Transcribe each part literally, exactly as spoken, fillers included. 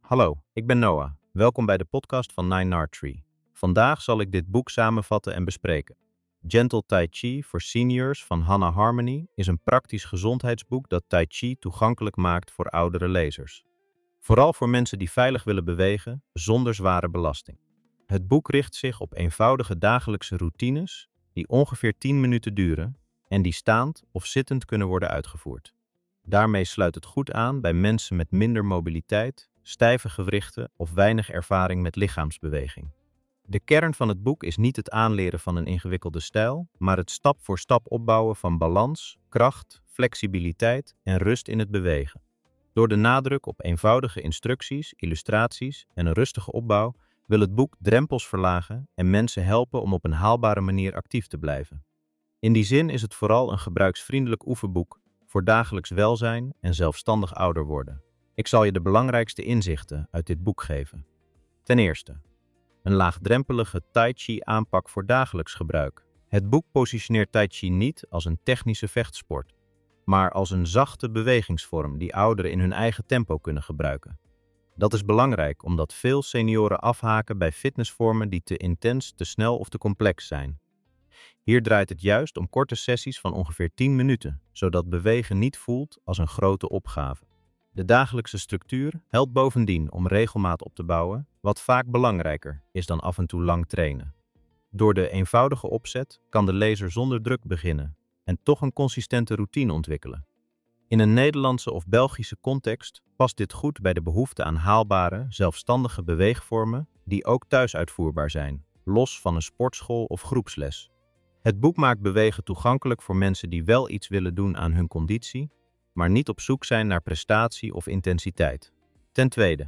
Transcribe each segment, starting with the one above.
Hallo, ik ben Noah. Welkom bij de podcast van Nine Nard Tree. Vandaag zal ik dit boek samenvatten en bespreken. Gentle Tai Chi voor Seniors van Hannah Harmony is een praktisch gezondheidsboek dat Tai Chi toegankelijk maakt voor oudere lezers. Vooral voor mensen die veilig willen bewegen zonder zware belasting. Het boek richt zich op eenvoudige dagelijkse routines die ongeveer tien minuten duren en die staand of zittend kunnen worden uitgevoerd. Daarmee sluit het goed aan bij mensen met minder mobiliteit, stijve gewrichten of weinig ervaring met lichaamsbeweging. De kern van het boek is niet het aanleren van een ingewikkelde stijl, maar het stap voor stap opbouwen van balans, kracht, flexibiliteit en rust in het bewegen. Door de nadruk op eenvoudige instructies, illustraties en een rustige opbouw wil het boek drempels verlagen en mensen helpen om op een haalbare manier actief te blijven. In die zin is het vooral een gebruiksvriendelijk oefenboek voor dagelijks welzijn en zelfstandig ouder worden. Ik zal je de belangrijkste inzichten uit dit boek geven. Ten eerste, een laagdrempelige Tai Chi aanpak voor dagelijks gebruik. Het boek positioneert Tai Chi niet als een technische vechtsport, maar als een zachte bewegingsvorm die ouderen in hun eigen tempo kunnen gebruiken. Dat is belangrijk omdat veel senioren afhaken bij fitnessvormen die te intens, te snel of te complex zijn. Hier draait het juist om korte sessies van ongeveer tien minuten, zodat bewegen niet voelt als een grote opgave. De dagelijkse structuur helpt bovendien om regelmaat op te bouwen, wat vaak belangrijker is dan af en toe lang trainen. Door de eenvoudige opzet kan de lezer zonder druk beginnen en toch een consistente routine ontwikkelen. In een Nederlandse of Belgische context past dit goed bij de behoefte aan haalbare, zelfstandige beweegvormen die ook thuis uitvoerbaar zijn, los van een sportschool of groepsles. Het boek maakt bewegen toegankelijk voor mensen die wel iets willen doen aan hun conditie, maar niet op zoek zijn naar prestatie of intensiteit. Ten tweede,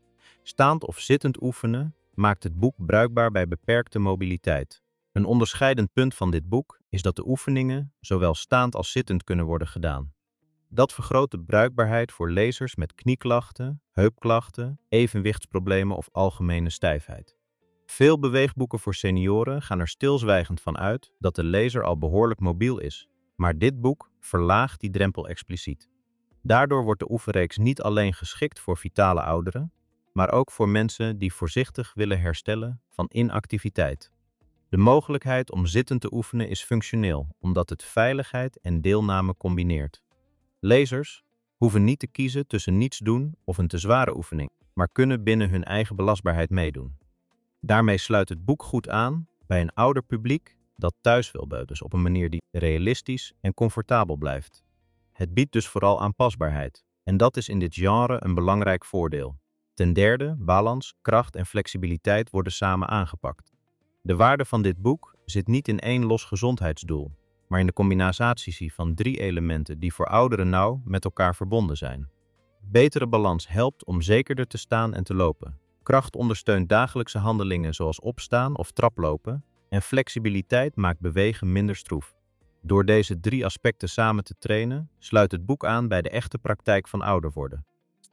staand of zittend oefenen maakt het boek bruikbaar bij beperkte mobiliteit. Een onderscheidend punt van dit boek is dat de oefeningen zowel staand als zittend kunnen worden gedaan. Dat vergroot de bruikbaarheid voor lezers met knieklachten, heupklachten, evenwichtsproblemen of algemene stijfheid. Veel beweegboeken voor senioren gaan er stilzwijgend van uit dat de lezer al behoorlijk mobiel is, maar dit boek verlaagt die drempel expliciet. Daardoor wordt de oefenreeks niet alleen geschikt voor vitale ouderen, maar ook voor mensen die voorzichtig willen herstellen van inactiviteit. De mogelijkheid om zittend te oefenen is functioneel, omdat het veiligheid en deelname combineert. Lezers hoeven niet te kiezen tussen niets doen of een te zware oefening, maar kunnen binnen hun eigen belastbaarheid meedoen. Daarmee sluit het boek goed aan bij een ouder publiek dat thuis wil beuken, dus op een manier die realistisch en comfortabel blijft. Het biedt dus vooral aanpasbaarheid, en dat is in dit genre een belangrijk voordeel. Ten derde, balans, kracht en flexibiliteit worden samen aangepakt. De waarde van dit boek zit niet in één los gezondheidsdoel, maar in de combinatie van drie elementen die voor ouderen nauw met elkaar verbonden zijn. Betere balans helpt om zekerder te staan en te lopen. Kracht ondersteunt dagelijkse handelingen zoals opstaan of traplopen en flexibiliteit maakt bewegen minder stroef. Door deze drie aspecten samen te trainen, sluit het boek aan bij de echte praktijk van ouder worden.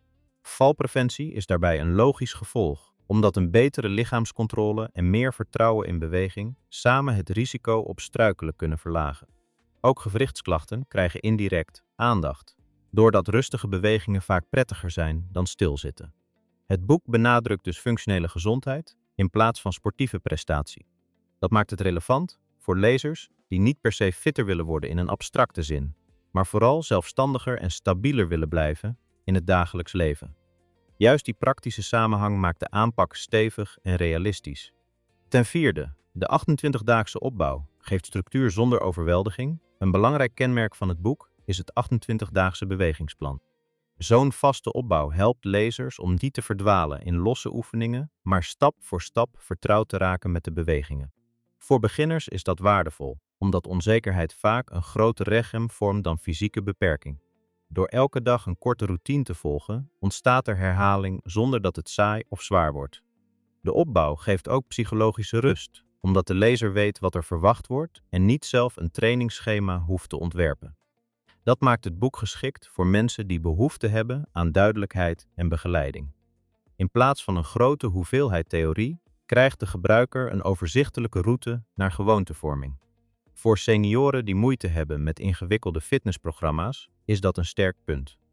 Valpreventie is daarbij een logisch gevolg, omdat een betere lichaamscontrole en meer vertrouwen in beweging samen het risico op struikelen kunnen verlagen. Ook gewrichtsklachten krijgen indirect aandacht, doordat rustige bewegingen vaak prettiger zijn dan stilzitten. Het boek benadrukt dus functionele gezondheid in plaats van sportieve prestatie. Dat maakt het relevant voor lezers die niet per se fitter willen worden in een abstracte zin, maar vooral zelfstandiger en stabieler willen blijven in het dagelijks leven. Juist die praktische samenhang maakt de aanpak stevig en realistisch. Ten vierde, de achtentwintigdaagse opbouw geeft structuur zonder overweldiging. Een belangrijk kenmerk van het boek is het achtentwintigdaagse bewegingsplan. Zo'n vaste opbouw helpt lezers om niet te verdwalen in losse oefeningen, maar stap voor stap vertrouwd te raken met de bewegingen. Voor beginners is dat waardevol, omdat onzekerheid vaak een groter rem vormt dan fysieke beperking. Door elke dag een korte routine te volgen, ontstaat er herhaling zonder dat het saai of zwaar wordt. De opbouw geeft ook psychologische rust, omdat de lezer weet wat er verwacht wordt en niet zelf een trainingsschema hoeft te ontwerpen. Dat maakt het boek geschikt voor mensen die behoefte hebben aan duidelijkheid en begeleiding. In plaats van een grote hoeveelheid theorie, krijgt de gebruiker een overzichtelijke route naar gewoontevorming. Voor senioren die moeite hebben met ingewikkelde fitnessprogramma's is dat een sterk punt.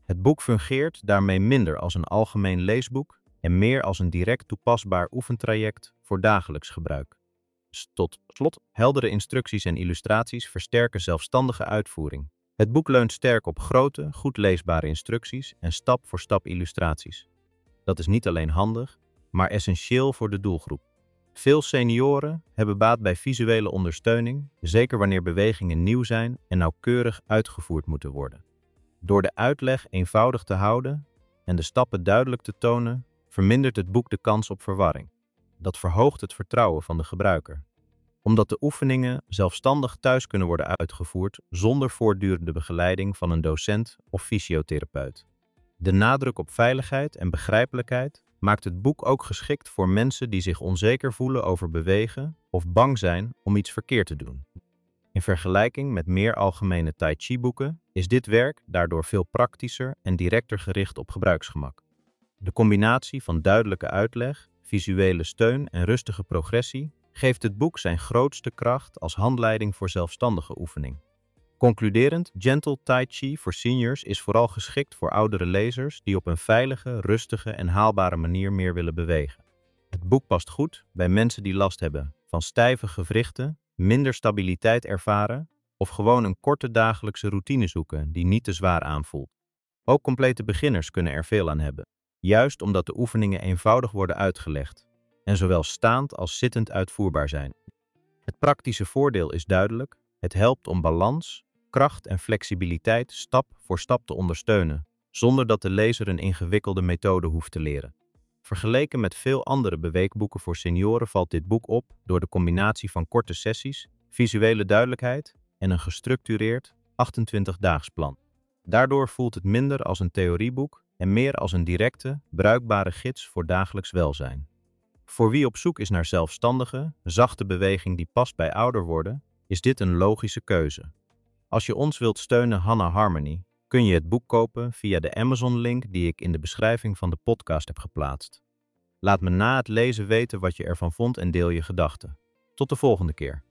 Het boek fungeert daarmee minder als een algemeen leesboek en meer als een direct toepasbaar oefentraject voor dagelijks gebruik. Tot slot, heldere instructies en illustraties versterken zelfstandige uitvoering. Het boek leunt sterk op grote, goed leesbare instructies en stap-voor-stap illustraties. Dat is niet alleen handig, maar essentieel voor de doelgroep. Veel senioren hebben baat bij visuele ondersteuning, zeker wanneer bewegingen nieuw zijn en nauwkeurig uitgevoerd moeten worden. Door de uitleg eenvoudig te houden en de stappen duidelijk te tonen, vermindert het boek de kans op verwarring. Dat verhoogt het vertrouwen van de gebruiker, omdat de oefeningen zelfstandig thuis kunnen worden uitgevoerd zonder voortdurende begeleiding van een docent of fysiotherapeut. De nadruk op veiligheid en begrijpelijkheid maakt het boek ook geschikt voor mensen die zich onzeker voelen over bewegen of bang zijn om iets verkeerd te doen. In vergelijking met meer algemene Tai Chi-boeken is dit werk daardoor veel praktischer en directer gericht op gebruiksgemak. De combinatie van duidelijke uitleg, visuele steun en rustige progressie geeft het boek zijn grootste kracht als handleiding voor zelfstandige oefening. Concluderend, Gentle Tai Chi voor Seniors is vooral geschikt voor oudere lezers die op een veilige, rustige en haalbare manier meer willen bewegen. Het boek past goed bij mensen die last hebben van stijve gewrichten, minder stabiliteit ervaren of gewoon een korte dagelijkse routine zoeken die niet te zwaar aanvoelt. Ook complete beginners kunnen er veel aan hebben, juist omdat de oefeningen eenvoudig worden uitgelegd en zowel staand als zittend uitvoerbaar zijn. Het praktische voordeel is duidelijk: het helpt om balans, kracht en flexibiliteit stap voor stap te ondersteunen, zonder dat de lezer een ingewikkelde methode hoeft te leren. Vergeleken met veel andere beweegboeken voor senioren valt dit boek op door de combinatie van korte sessies, visuele duidelijkheid en een gestructureerd achtentwintig-daags plan. Daardoor voelt het minder als een theorieboek en meer als een directe, bruikbare gids voor dagelijks welzijn. Voor wie op zoek is naar zelfstandige, zachte beweging die past bij ouder worden, is dit een logische keuze. Als je ons wilt steunen Hana Harmony, kun je het boek kopen via de Amazon-link die ik in de beschrijving van de podcast heb geplaatst. Laat me na het lezen weten wat je ervan vond en deel je gedachten. Tot de volgende keer.